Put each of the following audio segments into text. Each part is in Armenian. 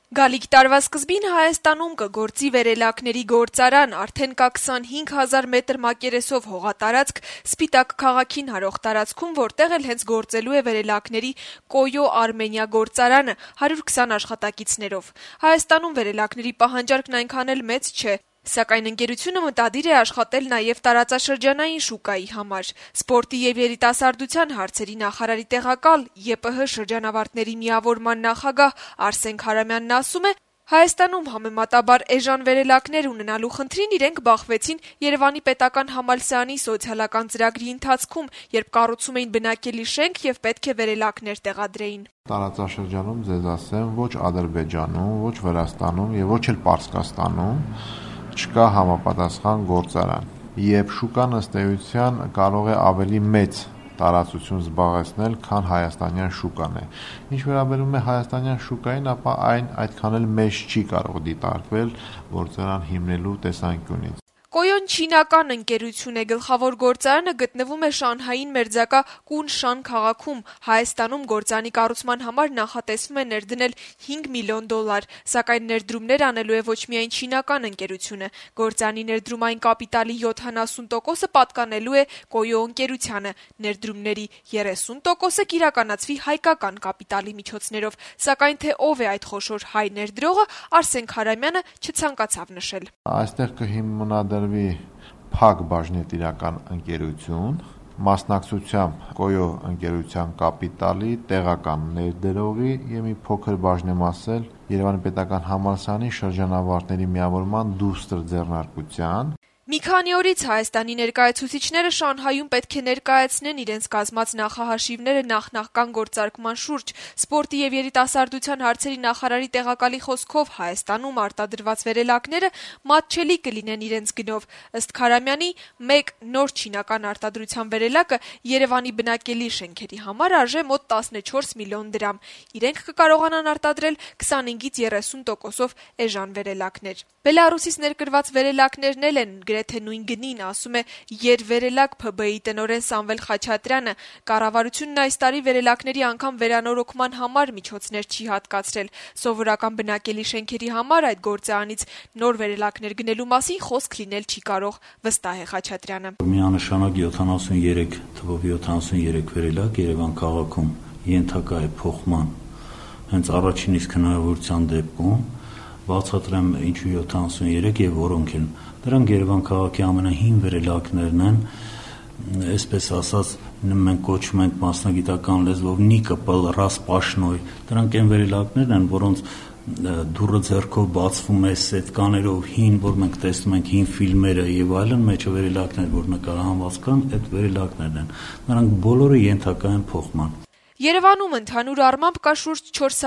Գալիք տարվա սկզբին Հայաստանում կգործի վերելակների գործարան, արդեն կա 25,000 մետր մակերեսով հողատարածք Սպիտակ քաղաքին հարող տարածքում, որտեղ էլ հենց գործելու է վերելակների Կոյո Արմենիա գործարանը 120 աշխատակիցներով։ Հայաստանում վերելակների պահանջարկն այնքան էլ մեծ չէ, սակայն ընկերությունը մտադիր է աշխատել նաև տարածաշրջանային շուկայի համար։ Սպորտի եւ երիտասարդության հարցերի նախարարի տեղակալ ԵՊՀ շրջանավարտների միավորման նախագահ Արսեն Քարամյանն ասում է, Հայաստանում համեմատաբար էժան վերելակներ ունենալու խնդրին իրենք բախվեցին Երևանի պետական համալսարանի սոցիալական ծրագրի ընթացքում, երբ կառուցում էին բնակելի շենք եւ պետք է վերելակներ տեղադրեին։ Տարածաշրջանում ձեզ ասեմ, ոչ Ադրբեջանում, ոչ Վրաստանում եւ ոչ էլ Պարսկաստանում չկա համապատասխան գործարան, եւ շուկան ըստ էության կարող է ավելի մեծ տարածություն զբաղեցնել, քան հայաստանյան շուկան է։ Ինչ վերաբերում է հայաստանյան շուկային, ապա այն այդքան էլ մեծ չի կարող դիտարկվել գործարան հիմնելու տեսանկյունից։ Կոյոն չինական ընկերություն է, գլխավոր գործարանը գտնվում է Շանհային մերձակա Կունշան քաղաքում։ Հայաստանում գործարանի կառուցման համար նախատեսվում է ներդնել $5 միլիոն, սակայն ներդրումներ անելու է ոչ միայն չինական ընկերությունը։ Գործարանի ներդրումային կապիտալի 70%-ը պատկանելու է Կոյո ընկերությանը, ներդրումների 30%-ը կիրականացվի հայկական կապիտալի միջոցներով, սակայն թե ով է այդ խոշոր հայ ներդրողը, Արսեն Քարամյանը չցանկացավ նշել։ Այստեղ կհիմնադրվի փակ բաժնետիրական ընկերություն, մասնակցությամբ Կոյո ընկերության կապիտալի, տեղական ներդրողի եւ մի փոքր բաժնեմասել Երևանի պետական համալսարանի շրջանավարտների միավորման դուստր ձեռնարկության։ Մի քանի օրից Հայաստանի ներկայացուցիչները Շանհայում պետք է ներկայացնեն իրենց կազմած նախահաշիվները նախնական գործարկման շուրջ։ Սպորտի եւ երիտասարդության հարցերի նախարարի տեղակալի խոսքով Հայաստանում արտադրված վերելակները մատչելի կլինեն իրենց գնով։ Ըստ Քարամյանի, մեկ նոր չինական արտադրության վերելակը Երևանի բնակելի շենքերի համար արժե մոտ 14 միլիոն դրամ։ Իրենք կկարողանան արտադրել 25-ից 30%-ով էժան վերելակներ։ Բելարուսից ներկրված վերելակներն էլ են գրեթե նույն գնին, ասում է Երվերելակ ՓԲ-ի տնօրեն Սամվել Խաչատրյանը։ Կառավարությունն այս տարի վերելակների անգամ վերանորոգման համար միջոցներ չի հատկացրել։ Սովորական բնակելի շենքերի համար այդ գործարանից նոր վերելակներ գնելու մասին խոսք լինել չի կարող, վստահ է Խաչատրյանը։ Միանշանակ 73 թվով 73 վերելակ Երևան քաղաքում ենթակա է փոխման հենց առաջին իսկ հնարավորության դեպքում, բացատրեմ ինչու 73 եւ որոնք են։ Դրանք Երևան քաղաքի ամենահին վերելակներն են, այսպես ասած, մենք կոչում ենք մասնագիտական լեզվով նիկոպլ ռասպաշնոյ։ Դրանք այն վերելակներն են, որոնց դուռը ձեռքով բացվում է սետկաներով հին, որ մենք տեսնում ենք հին ֆիլմերը եւ այլն, մեջը վերելակներ, որ նկարահանված կան, այդ վերելակներն են։ Նրանք բոլորը ենթակա են փոխման։ Երևանում ընդհանուր առմամբ կա շուրջ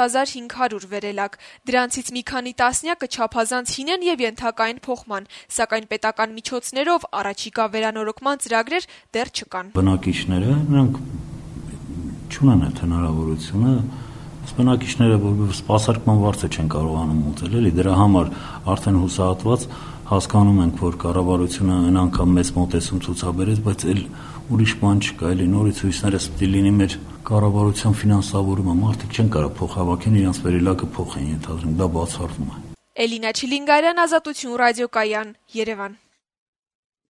4500 վերելակ, դրանցից մի քանի տասնյակը չափազանց հին են եւ ենթակա են փոխման, սակայն պետական միջոցներով առաջիկա վերանորոգման ծրագրեր դեռ չկան։ Բնակիչները նրանք չունեն այդ հնարավորությունը, բնակիչները որ սպասարկման վարձը չեն կարողանում ուտել, էլի դրա համար արդեն հուսահատված հասկանում ենք, որ կառավարությունը այն անգամ մեծ մոտեցում ցուցաբերեց, բայց էլ ուրիշ բան չկա, էլի նորից հույսներս պիտի լինի մեր կառավարության ֆինանսավորումը, մարդիկ չեն կարող փոխհավաքեն իրենց վերելակը փոխեն ենթադրում, դա բացառվում է։ Էլինա Չիլինգարյան, Ազատություն ռադիոկայան, Երևան։